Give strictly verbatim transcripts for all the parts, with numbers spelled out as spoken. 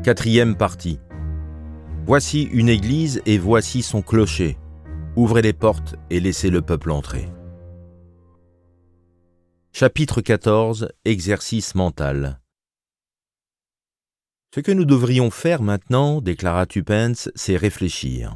Quatrième partie. Voici une église et voici son clocher. Ouvrez les portes et laissez le peuple entrer. Chapitre quatorze. Exercice mental. Ce que nous devrions faire maintenant, déclara Tuppence, c'est réfléchir.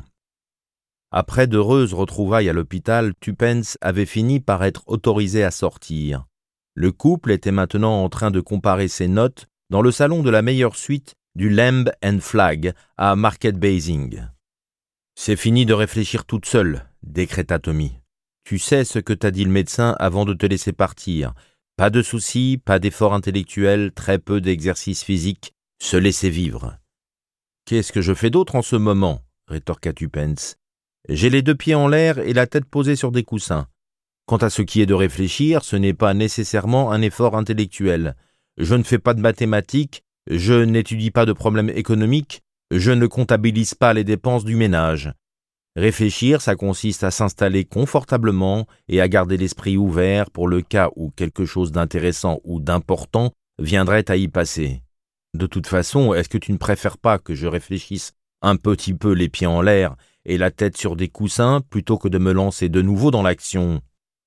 Après d'heureuses retrouvailles à l'hôpital, Tuppence avait fini par être autorisé à sortir. Le couple était maintenant en train de comparer ses notes dans le salon de la meilleure suite du Lamb and Flag à Market Basing. « C'est fini de réfléchir toute seule, » décréta Tommy. « Tu sais ce que t'a dit le médecin avant de te laisser partir. Pas de soucis, pas d'efforts intellectuels, très peu d'exercice physique, se laisser vivre. »« Qu'est-ce que je fais d'autre en ce moment ?» rétorqua Tuppence. « J'ai les deux pieds en l'air et la tête posée sur des coussins. Quant à ce qui est de réfléchir, ce n'est pas nécessairement un effort intellectuel. Je ne fais pas de mathématiques, je n'étudie pas de problèmes économiques, je ne comptabilise pas les dépenses du ménage. Réfléchir, ça consiste à s'installer confortablement et à garder l'esprit ouvert pour le cas où quelque chose d'intéressant ou d'important viendrait à y passer. De toute façon, est-ce que tu ne préfères pas que je réfléchisse un petit peu les pieds en l'air et la tête sur des coussins plutôt que de me lancer de nouveau dans l'action ? »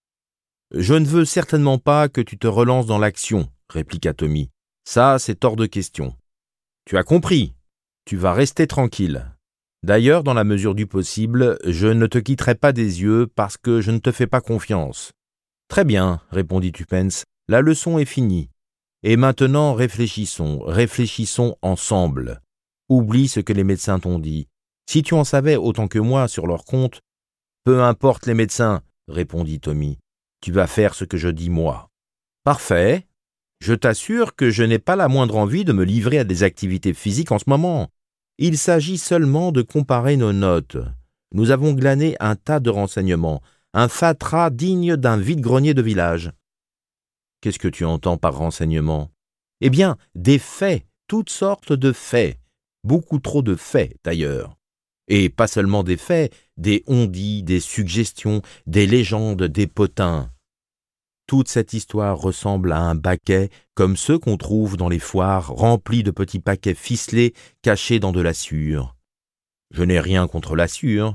« Je ne veux certainement pas que tu te relances dans l'action, » répliqua Tommy. « Ça, c'est hors de question. Tu as compris. Tu vas rester tranquille. D'ailleurs, dans la mesure du possible, je ne te quitterai pas des yeux parce que je ne te fais pas confiance. »« Très bien, » répondit Tuppence. « La leçon est finie. Et maintenant, réfléchissons, réfléchissons ensemble. Oublie ce que les médecins t'ont dit. Si tu en savais autant que moi sur leur compte... »« Peu importe les médecins, » répondit Tommy. « Tu vas faire ce que je dis moi. »« Parfait. Je t'assure que je n'ai pas la moindre envie de me livrer à des activités physiques en ce moment. Il s'agit seulement de comparer nos notes. Nous avons glané un tas de renseignements, un fatras digne d'un vide-grenier de village. »« Qu'est-ce que tu entends par renseignements ? » ?»« Eh bien, des faits, toutes sortes de faits. Beaucoup trop de faits, d'ailleurs. Et pas seulement des faits, des on-dit, des suggestions, des légendes, des potins. Toute cette histoire ressemble à un baquet, comme ceux qu'on trouve dans les foires, remplis de petits paquets ficelés cachés dans de la suure. Je n'ai rien contre la suure.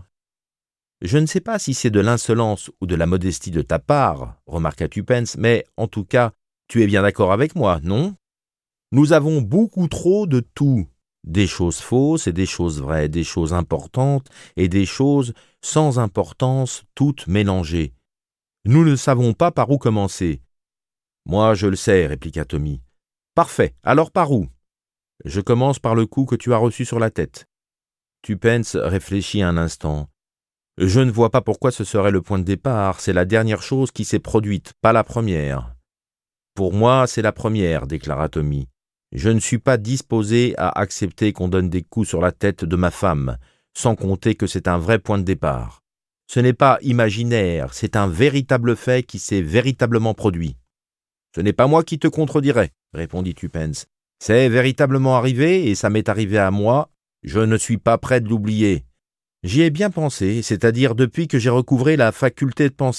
Je ne sais pas si c'est de l'insolence ou de la modestie de ta part, remarqua Tuppence, mais en tout cas, tu es bien d'accord avec moi, non ? Nous avons beaucoup trop de tout. Des choses fausses et des choses vraies, des choses importantes et des choses sans importance, toutes mélangées. Nous ne savons pas par où commencer. »« Moi, je le sais, » répliqua Tommy. « Parfait, alors par où ? » ?»« Je commence par le coup que tu as reçu sur la tête. » Tuppence réfléchit un instant. « Je ne vois pas pourquoi ce serait le point de départ, c'est la dernière chose qui s'est produite, pas la première. »« Pour moi, c'est la première, » déclara Tommy. Je ne suis pas disposé à accepter qu'on donne des coups sur la tête de ma femme, sans compter que c'est un vrai point de départ. Ce n'est pas imaginaire, c'est un véritable fait qui s'est véritablement produit. « Ce n'est pas moi qui te contredirai, » répondit Tuppence. « C'est véritablement arrivé et ça m'est arrivé à moi. Je ne suis pas prêt de l'oublier. J'y ai bien pensé, c'est-à-dire depuis que j'ai recouvré la faculté de penser. »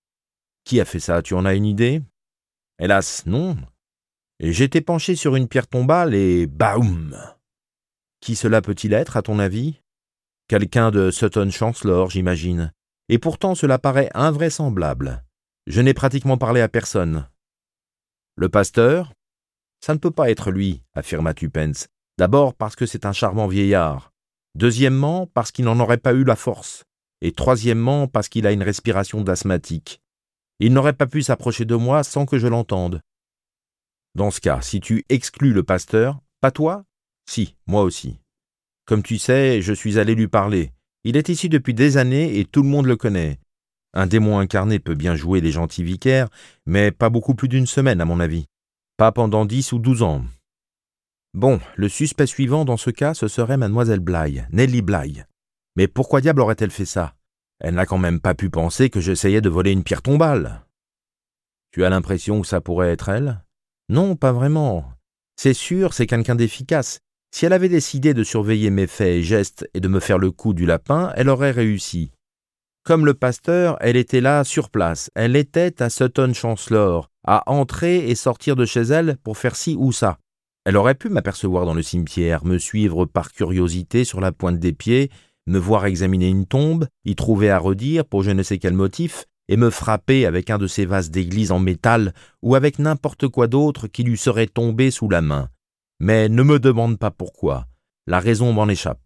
« Qui a fait ça, tu en as une idée ? » ?»« Hélas, non. » Et j'étais penché sur une pierre tombale et baoum ! Qui cela peut-il être, à ton avis ? Quelqu'un de Sutton Chancellor, j'imagine. Et pourtant, cela paraît invraisemblable. Je n'ai pratiquement parlé à personne. Le pasteur ? Ça ne peut pas être lui, affirma Tuppence. D'abord parce que c'est un charmant vieillard. Deuxièmement, parce qu'il n'en aurait pas eu la force. Et troisièmement, parce qu'il a une respiration d'asthmatique. Il n'aurait pas pu s'approcher de moi sans que je l'entende. Dans ce cas, si tu exclus le pasteur, pas toi ? Si, moi aussi. Comme tu sais, je suis allé lui parler. Il est ici depuis des années et tout le monde le connaît. Un démon incarné peut bien jouer les gentils vicaires, mais pas beaucoup plus d'une semaine, à mon avis. Pas pendant dix ou douze ans. Bon, le suspect suivant dans ce cas, ce serait mademoiselle Bligh, Nellie Bligh. Mais pourquoi diable aurait-elle fait ça ? Elle n'a quand même pas pu penser que j'essayais de voler une pierre tombale. Tu as l'impression que ça pourrait être elle ? Non, pas vraiment. C'est sûr, c'est quelqu'un d'efficace. Si elle avait décidé de surveiller mes faits et gestes et de me faire le coup du lapin, elle aurait réussi. Comme le pasteur, elle était là, sur place. Elle était à Sutton Chancellor, à entrer et sortir de chez elle pour faire ci ou ça. Elle aurait pu m'apercevoir dans le cimetière, me suivre par curiosité sur la pointe des pieds, me voir examiner une tombe, y trouver à redire pour je ne sais quel motif, et me frapper avec un de ces vases d'église en métal ou avec n'importe quoi d'autre qui lui serait tombé sous la main. Mais ne me demande pas pourquoi. La raison m'en échappe.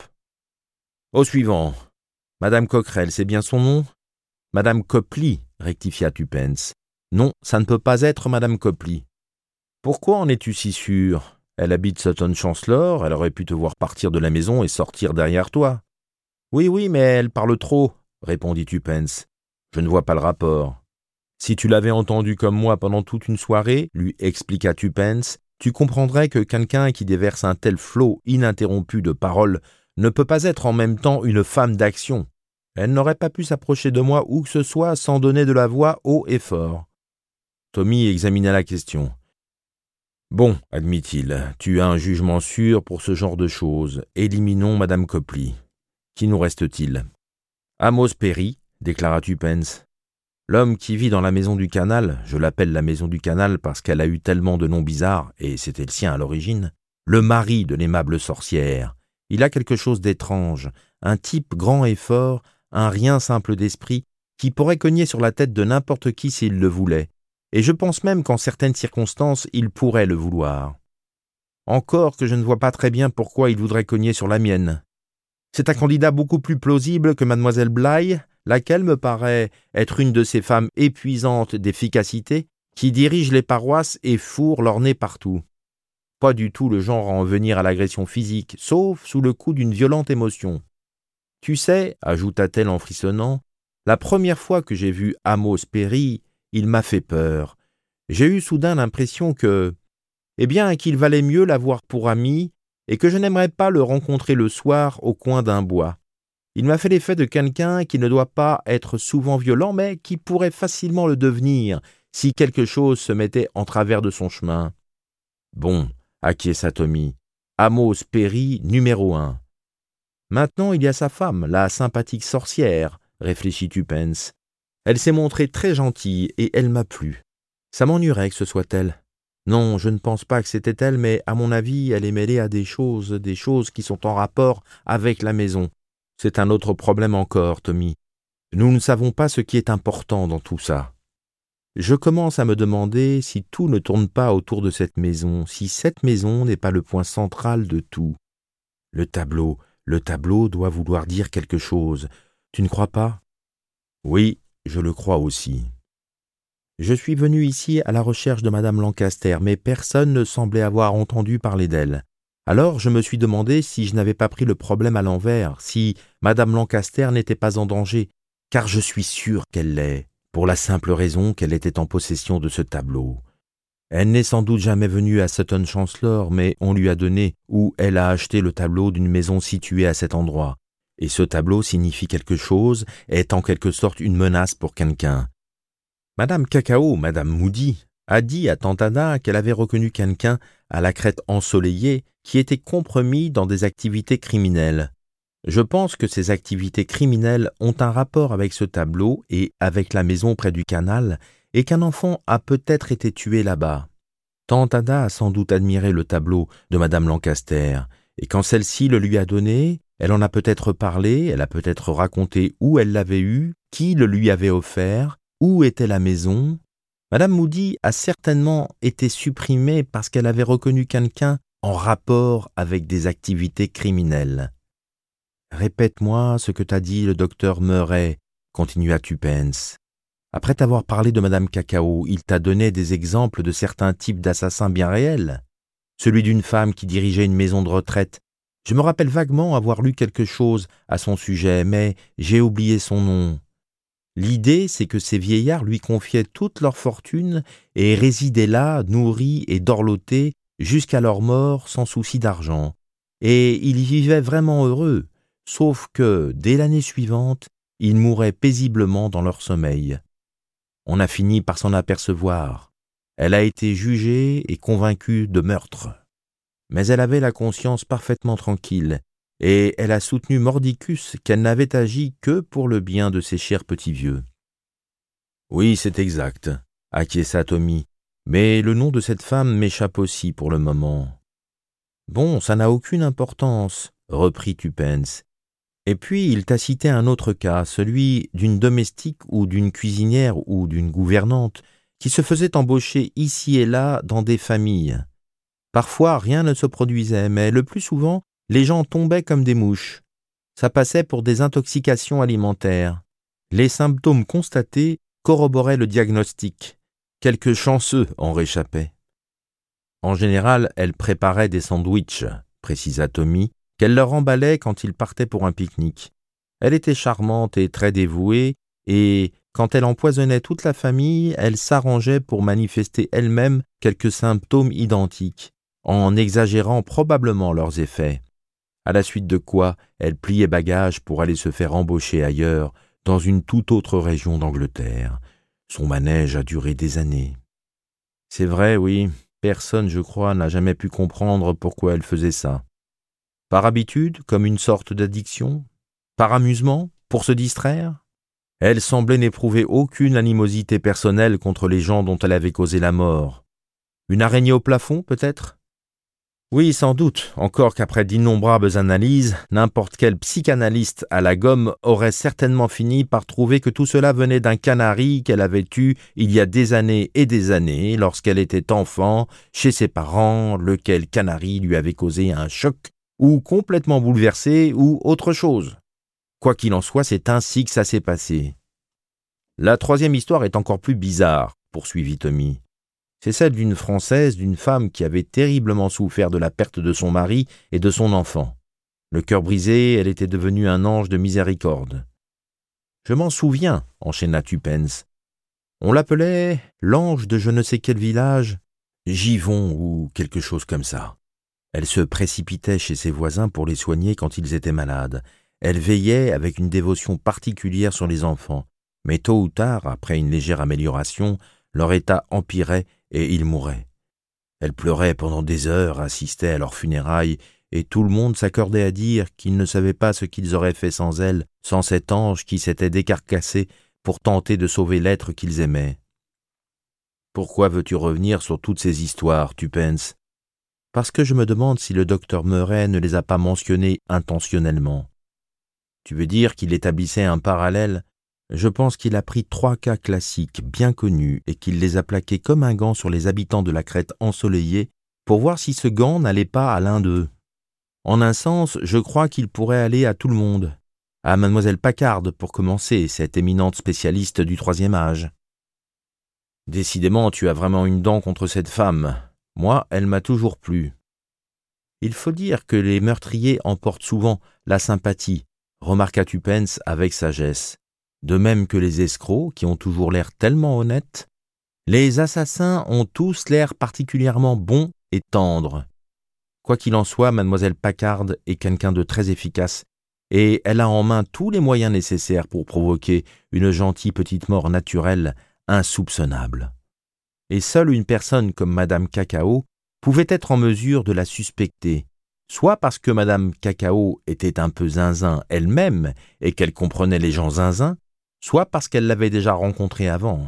Au suivant. Madame Coquerel, c'est bien son nom? Madame Copley, rectifia Tupence. Non, ça ne peut pas être Madame Copley. Pourquoi en es-tu si sûr? Elle habite Sutton Chancellor, elle aurait pu te voir partir de la maison et sortir derrière toi. Oui, oui, mais elle parle trop, répondit Tupence. Je ne vois pas le rapport. Si tu l'avais entendue comme moi pendant toute une soirée, lui expliqua Tupence, tu comprendrais que quelqu'un qui déverse un tel flot ininterrompu de paroles ne peut pas être en même temps une femme d'action. Elle n'aurait pas pu s'approcher de moi où que ce soit sans donner de la voix haut et fort. Tommy examina la question. Bon, admit-il, tu as un jugement sûr pour ce genre de choses. Éliminons Madame Copley. Qui nous reste-t-il? Amos Perry, déclara Tupence. L'homme qui vit dans la maison du canal, je l'appelle la maison du canal parce qu'elle a eu tellement de noms bizarres, et c'était le sien à l'origine, le mari de l'aimable sorcière. Il a quelque chose d'étrange, un type grand et fort, un rien simple d'esprit, qui pourrait cogner sur la tête de n'importe qui s'il le voulait, et je pense même qu'en certaines circonstances, il pourrait le vouloir. Encore que je ne vois pas très bien pourquoi il voudrait cogner sur la mienne. C'est un candidat beaucoup plus plausible que mademoiselle Bligh, laquelle me paraît être une de ces femmes épuisantes d'efficacité qui dirigent les paroisses et fourrent leur nez partout. Pas du tout le genre à en venir à l'agression physique, sauf sous le coup d'une violente émotion. Tu sais, ajouta-t-elle en frissonnant, la première fois que j'ai vu Amos Perry, il m'a fait peur. J'ai eu soudain l'impression que, eh bien, qu'il valait mieux l'avoir pour ami et que je n'aimerais pas le rencontrer le soir au coin d'un bois. Il m'a fait l'effet de quelqu'un qui ne doit pas être souvent violent, mais qui pourrait facilement le devenir si quelque chose se mettait en travers de son chemin. Bon, acquiesça Tommy, Amos Perry numéro un. Maintenant, il y a sa femme, la sympathique sorcière, réfléchit Tupence. Elle s'est montrée très gentille et elle m'a plu. Ça m'ennuierait que ce soit elle. Non, je ne pense pas que c'était elle, mais à mon avis, elle est mêlée à des choses, des choses qui sont en rapport avec la maison. C'est un autre problème encore, Tommy. Nous ne savons pas ce qui est important dans tout ça. Je commence à me demander si tout ne tourne pas autour de cette maison, si cette maison n'est pas le point central de tout. Le tableau, le tableau doit vouloir dire quelque chose. Tu ne crois pas? Oui, je le crois aussi. Je suis venu ici à la recherche de Madame Lancaster, mais personne ne semblait avoir entendu parler d'elle. Alors je me suis demandé si je n'avais pas pris le problème à l'envers, si Madame Lancaster n'était pas en danger, car je suis sûr qu'elle l'est, pour la simple raison qu'elle était en possession de ce tableau. Elle n'est sans doute jamais venue à Sutton Chancellor, mais on lui a donné ou elle a acheté le tableau d'une maison située à cet endroit. Et ce tableau signifie quelque chose, est en quelque sorte une menace pour quelqu'un. Madame Cacao, Madame Moody, a dit à Tante Ada qu'elle avait reconnu quelqu'un à la crête ensoleillée qui était compromis dans des activités criminelles. Je pense que ces activités criminelles ont un rapport avec ce tableau et avec la maison près du canal, et qu'un enfant a peut-être été tué là-bas. Tante Ada a sans doute admiré le tableau de Madame Lancaster, et quand celle-ci le lui a donné, elle en a peut-être parlé, elle a peut-être raconté où elle l'avait eu, qui le lui avait offert, où était la maison. Madame Moody a certainement été supprimée parce qu'elle avait reconnu quelqu'un en rapport avec des activités criminelles. « Répète-moi ce que t'a dit le docteur Murray, » continua Tupence. « Après t'avoir parlé de Madame Cacao, il t'a donné des exemples de certains types d'assassins bien réels. Celui d'une femme qui dirigeait une maison de retraite. Je me rappelle vaguement avoir lu quelque chose à son sujet, mais j'ai oublié son nom. L'idée, c'est que ces vieillards lui confiaient toute leur fortune et résidaient là, nourris et dorlotés, jusqu'à leur mort sans souci d'argent. Et ils y vivaient vraiment heureux, sauf que, dès l'année suivante, ils mouraient paisiblement dans leur sommeil. On a fini par s'en apercevoir. Elle a été jugée et convaincue de meurtre. Mais elle avait la conscience parfaitement tranquille, et elle a soutenu mordicus qu'elle n'avait agi que pour le bien de ses chers petits vieux. « Oui, c'est exact, » acquiesça Tommy, « mais le nom de cette femme m'échappe aussi pour le moment. Bon, ça n'a aucune importance, reprit Tupence. Et puis il t'a cité un autre cas, celui d'une domestique ou d'une cuisinière ou d'une gouvernante qui se faisait embaucher ici et là dans des familles. Parfois rien ne se produisait, mais le plus souvent, les gens tombaient comme des mouches. Ça passait pour des intoxications alimentaires. Les symptômes constatés corroboraient le diagnostic. Quelques chanceux en réchappaient. En général, elle préparait des sandwichs, précisa Tommy, qu'elle leur emballait quand ils partaient pour un pique-nique. Elle était charmante et très dévouée, et quand elle empoisonnait toute la famille, elle s'arrangeait pour manifester elle-même quelques symptômes identiques, en exagérant probablement leurs effets. À la suite de quoi, elle pliait bagages pour aller se faire embaucher ailleurs, dans une toute autre région d'Angleterre. Son manège a duré des années. C'est vrai, oui, personne, je crois, n'a jamais pu comprendre pourquoi elle faisait ça. Par habitude, comme une sorte d'addiction? Par amusement? Pour se distraire? Elle semblait n'éprouver aucune animosité personnelle contre les gens dont elle avait causé la mort. Une araignée au plafond, peut-être? Oui, sans doute, encore qu'après d'innombrables analyses, n'importe quel psychanalyste à la gomme aurait certainement fini par trouver que tout cela venait d'un canari qu'elle avait eu il y a des années et des années, lorsqu'elle était enfant, chez ses parents, lequel canari lui avait causé un choc, ou complètement bouleversé, ou autre chose. Quoi qu'il en soit, c'est ainsi que ça s'est passé. La troisième histoire est encore plus bizarre, poursuivit Tommy. C'est celle d'une Française, d'une femme qui avait terriblement souffert de la perte de son mari et de son enfant. Le cœur brisé, elle était devenue un ange de miséricorde. Je m'en souviens, enchaîna Tupence. On l'appelait l'ange de je ne sais quel village, Givon ou quelque chose comme ça. Elle se précipitait chez ses voisins pour les soigner quand ils étaient malades. Elle veillait avec une dévotion particulière sur les enfants. Mais tôt ou tard, après une légère amélioration, leur état empirait et ils mouraient. Elle pleurait pendant des heures, assistait à leurs funérailles, et tout le monde s'accordait à dire qu'ils ne savaient pas ce qu'ils auraient fait sans elle, sans cet ange qui s'était décarcassé pour tenter de sauver l'être qu'ils aimaient. Pourquoi veux-tu revenir sur toutes ces histoires, Tupence? Parce que je me demande si le docteur Murray ne les a pas mentionnées intentionnellement. Tu veux dire qu'il établissait un parallèle? Je pense qu'il a pris trois cas classiques bien connus et qu'il les a plaqués comme un gant sur les habitants de la Crète ensoleillée pour voir si ce gant n'allait pas à l'un d'eux. En un sens, je crois qu'il pourrait aller à tout le monde. À mademoiselle Packard, pour commencer, cette éminente spécialiste du troisième âge. Décidément, tu as vraiment une dent contre cette femme. Moi, elle m'a toujours plu. Il faut dire que les meurtriers emportent souvent la sympathie, remarqua Tupence avec sagesse. De même que les escrocs, qui ont toujours l'air tellement honnêtes, les assassins ont tous l'air particulièrement bons et tendres. Quoi qu'il en soit, mademoiselle Packard est quelqu'un de très efficace, et elle a en main tous les moyens nécessaires pour provoquer une gentille petite mort naturelle, insoupçonnable. Et seule une personne comme madame Cacao pouvait être en mesure de la suspecter, soit parce que madame Cacao était un peu zinzin elle-même et qu'elle comprenait les gens zinzins, soit parce qu'elle l'avait déjà rencontré avant.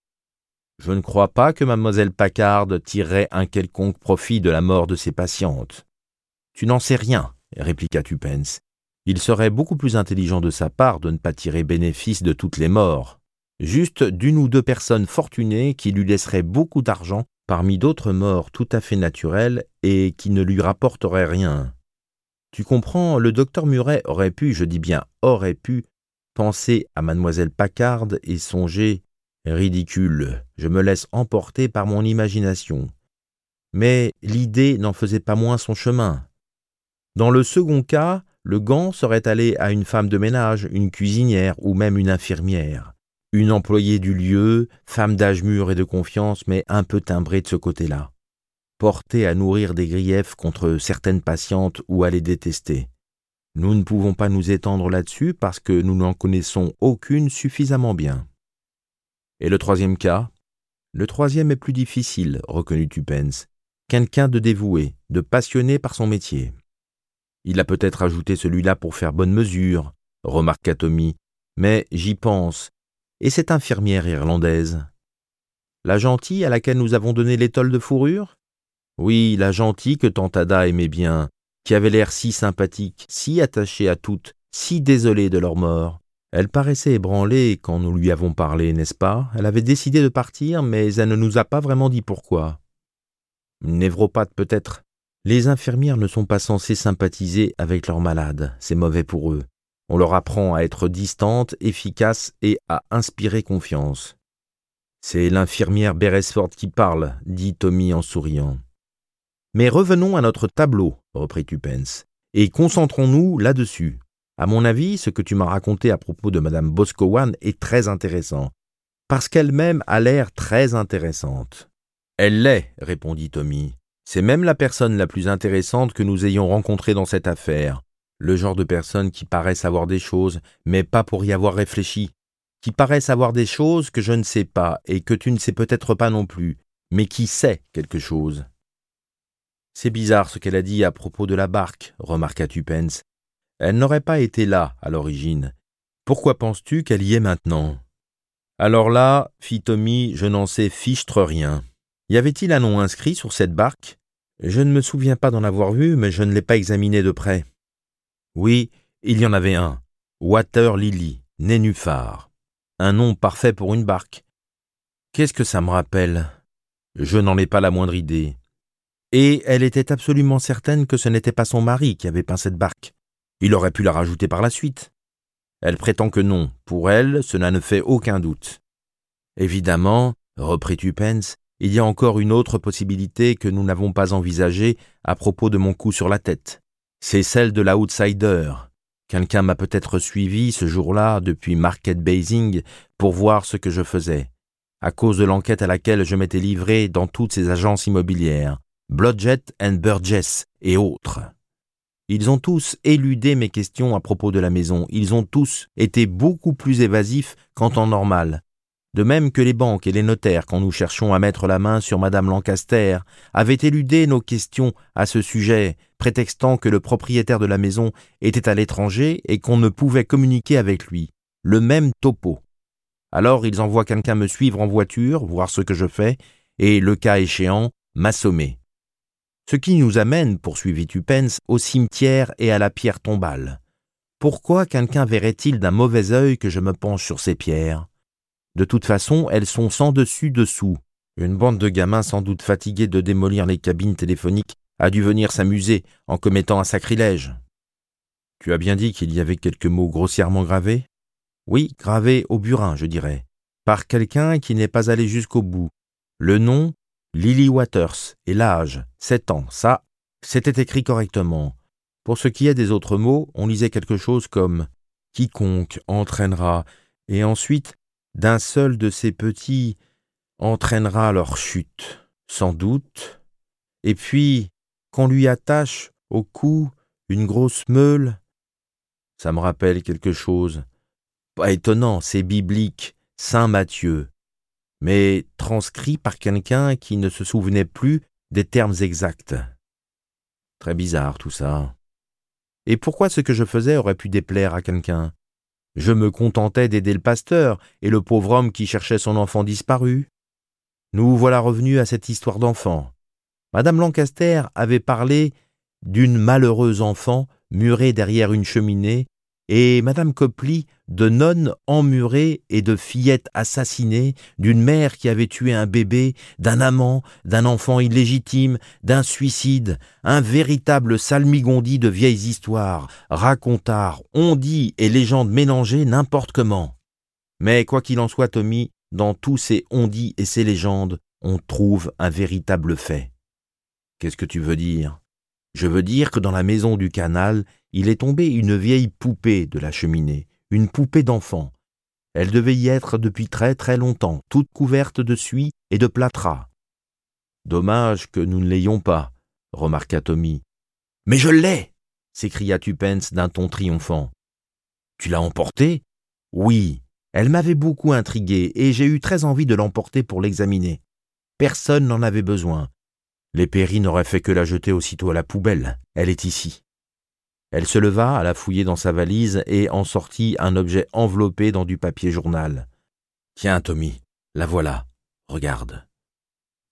Je ne crois pas que mademoiselle Packard tirerait un quelconque profit de la mort de ses patientes. Tu n'en sais rien, répliqua Tupence. Il serait beaucoup plus intelligent de sa part de ne pas tirer bénéfice de toutes les morts, juste d'une ou deux personnes fortunées qui lui laisseraient beaucoup d'argent parmi d'autres morts tout à fait naturelles et qui ne lui rapporteraient rien. Tu comprends, le docteur Murray aurait pu, je dis bien aurait pu, penser à mademoiselle Packard et songer « Ridicule, je me laisse emporter par mon imagination ». Mais l'idée n'en faisait pas moins son chemin. Dans le second cas, le gant serait allé à une femme de ménage, une cuisinière ou même une infirmière. Une employée du lieu, femme d'âge mûr et de confiance, mais un peu timbrée de ce côté-là. Portée à nourrir des griefs contre certaines patientes ou à les détester. Nous ne pouvons pas nous étendre là-dessus parce que nous n'en connaissons aucune suffisamment bien. Et le troisième cas? Le troisième est plus difficile, reconnut Tupence. Quelqu'un de dévoué, de passionné par son métier. Il a peut-être ajouté celui-là pour faire bonne mesure, remarqua Tommy, mais j'y pense. Et cette infirmière irlandaise? La gentille à laquelle nous avons donné l'étole de fourrure? Oui, la gentille que tante Ada aimait bien, qui avait l'air si sympathique, si attachée à toutes, si désolée de leur mort. Elle paraissait ébranlée quand nous lui avons parlé, n'est-ce pas? Elle avait décidé de partir, mais elle ne nous a pas vraiment dit pourquoi. Névropathe peut-être. Les infirmières ne sont pas censées sympathiser avec leurs malades, c'est mauvais pour eux. On leur apprend à être distantes, efficaces et à inspirer confiance. C'est l'infirmière Beresford qui parle, dit Tommy en souriant. Mais revenons à notre tableau, reprit Tuppence, et concentrons-nous là-dessus. À mon avis, ce que tu m'as raconté à propos de Madame Boscawen est très intéressant, parce qu'elle-même a l'air très intéressante. Elle l'est, répondit Tommy. C'est même la personne la plus intéressante que nous ayons rencontrée dans cette affaire. Le genre de personne qui paraît savoir des choses, mais pas pour y avoir réfléchi, qui paraît savoir des choses que je ne sais pas et que tu ne sais peut-être pas non plus, mais qui sait quelque chose. C'est bizarre ce qu'elle a dit à propos de la barque, remarqua Tuppence. Elle n'aurait pas été là à l'origine. Pourquoi penses-tu qu'elle y est maintenant? Alors là, fit Tommy, je n'en sais fichtre rien. Y avait-il un nom inscrit sur cette barque? Je ne me souviens pas d'en avoir vu, mais je ne l'ai pas examiné de près. Oui, il y en avait un. Water Lily, Nénuphar. Un nom parfait pour une barque. Qu'est-ce que ça me rappelle? Je n'en ai pas la moindre idée. Et elle était absolument certaine que ce n'était pas son mari qui avait peint cette barque. Il aurait pu la rajouter par la suite. Elle prétend que non. Pour elle, cela ne fait aucun doute. Évidemment, reprit Tuppence, il y a encore une autre possibilité que nous n'avons pas envisagée à propos de mon coup sur la tête. C'est celle de l'outsider. Quelqu'un m'a peut-être suivi ce jour-là depuis Market Basing pour voir ce que je faisais, à cause de l'enquête à laquelle je m'étais livré dans toutes ces agences immobilières, Blodgett and Burgess et autres. Ils ont tous éludé mes questions à propos de la maison. Ils ont tous été beaucoup plus évasifs qu'en temps normal. De même que les banques et les notaires, quand nous cherchions à mettre la main sur Madame Lancaster, avaient éludé nos questions à ce sujet, prétextant que le propriétaire de la maison était à l'étranger et qu'on ne pouvait communiquer avec lui. Le même topo. Alors ils envoient quelqu'un me suivre en voiture, voir ce que je fais, et, le cas échéant, m'assommer. Ce qui nous amène, poursuivit Tuppence, au cimetière et à la pierre tombale. Pourquoi quelqu'un verrait-il d'un mauvais œil que je me penche sur ces pierres? De toute façon, elles sont sans dessus dessous. Une bande de gamins sans doute fatigués de démolir les cabines téléphoniques a dû venir s'amuser en commettant un sacrilège. Tu as bien dit qu'il y avait quelques mots grossièrement gravés? Oui, gravés au burin, je dirais, par quelqu'un qui n'est pas allé jusqu'au bout. Le nom, Lily Waters, et l'âge, sept ans, ça, c'était écrit correctement. Pour ce qui est des autres mots, on lisait quelque chose comme « quiconque entraînera » et ensuite « d'un seul de ces petits entraînera leur chute, sans doute » et puis qu'on lui attache au cou une grosse meule. Ça me rappelle quelque chose. Pas étonnant, c'est biblique, Saint Matthieu, mais transcrit par quelqu'un qui ne se souvenait plus des termes exacts. Très bizarre tout ça. Et pourquoi ce que je faisais aurait pu déplaire à quelqu'un? Je me contentais d'aider le pasteur et le pauvre homme qui cherchait son enfant disparu. Nous voilà revenus à cette histoire d'enfant. Madame Lancaster avait parlé d'une malheureuse enfant murée derrière une cheminée et Madame Copley de nonnes emmurées et de fillettes assassinées, d'une mère qui avait tué un bébé, d'un amant, d'un enfant illégitime, d'un suicide, un véritable salmigondis de vieilles histoires, racontards, on-dit et légendes mélangées n'importe comment. Mais quoi qu'il en soit, Tommy, dans tous ces on-dit et ces légendes, on trouve un véritable fait. Qu'est-ce que tu veux dire? Je veux dire que dans la maison du canal, il est tombé une vieille poupée de la cheminée, une poupée d'enfant. Elle devait y être depuis très très longtemps, toute couverte de suie et de plâtras. Dommage que nous ne l'ayons pas, remarqua Tommy. Mais je l'ai, s'écria Tuppence d'un ton triomphant. Tu l'as emportée? Oui, elle m'avait beaucoup intrigué et j'ai eu très envie de l'emporter pour l'examiner. Personne n'en avait besoin. Les Perry n'auraient fait que la jeter aussitôt à la poubelle. Elle est ici. Elle se leva, alla fouiller dans sa valise et en sortit un objet enveloppé dans du papier journal. « Tiens, Tommy, la voilà. Regarde. »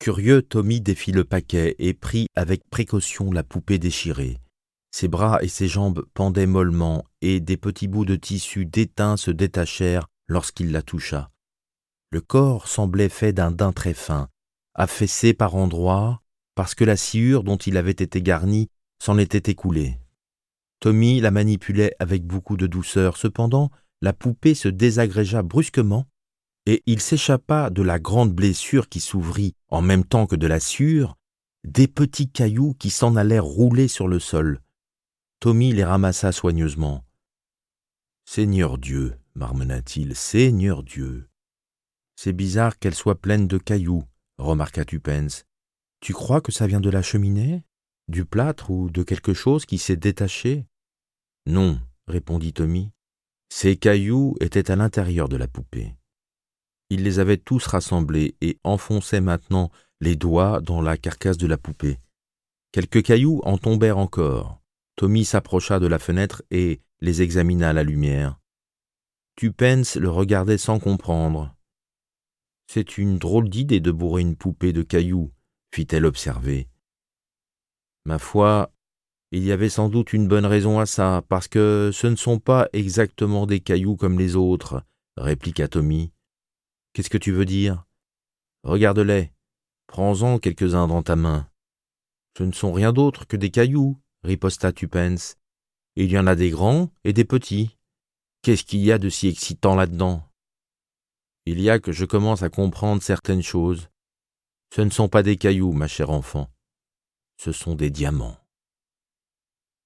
Curieux, Tommy défit le paquet et prit avec précaution la poupée déchirée. Ses bras et ses jambes pendaient mollement et des petits bouts de tissu déteint se détachèrent lorsqu'il la toucha. Le corps semblait fait d'un daim très fin, affaissé par endroits parce que la sciure dont il avait été garni s'en était écoulée. Tommy la manipulait avec beaucoup de douceur. Cependant, la poupée se désagrégea brusquement et il s'échappa de la grande blessure qui s'ouvrit en même temps que de la sciure, des petits cailloux qui s'en allèrent rouler sur le sol. Tommy les ramassa soigneusement. « Seigneur Dieu, marmonna-t-il, Seigneur Dieu. C'est bizarre qu'elle soit pleine de cailloux, remarqua Tuppence. Tu crois que ça vient de la cheminée, du plâtre ou de quelque chose qui s'est détaché? Non, répondit Tommy. Ces cailloux étaient à l'intérieur de la poupée. Il les avait tous rassemblés et enfonçait maintenant les doigts dans la carcasse de la poupée. Quelques cailloux en tombèrent encore. Tommy s'approcha de la fenêtre et les examina à la lumière. Tuppence le regardait sans comprendre. « C'est une drôle d'idée de bourrer une poupée de cailloux, fit-elle observer. Ma foi, il y avait sans doute une bonne raison à ça, parce que ce ne sont pas exactement des cailloux comme les autres, répliqua Tommy. Qu'est-ce que tu veux dire? Regarde-les, prends-en quelques-uns dans ta main. Ce ne sont rien d'autre que des cailloux, riposta Tuppence. Il y en a des grands et des petits. Qu'est-ce qu'il y a de si excitant là-dedans? Il y a que je commence à comprendre certaines choses. Ce ne sont pas des cailloux, ma chère enfant. Ce sont des diamants.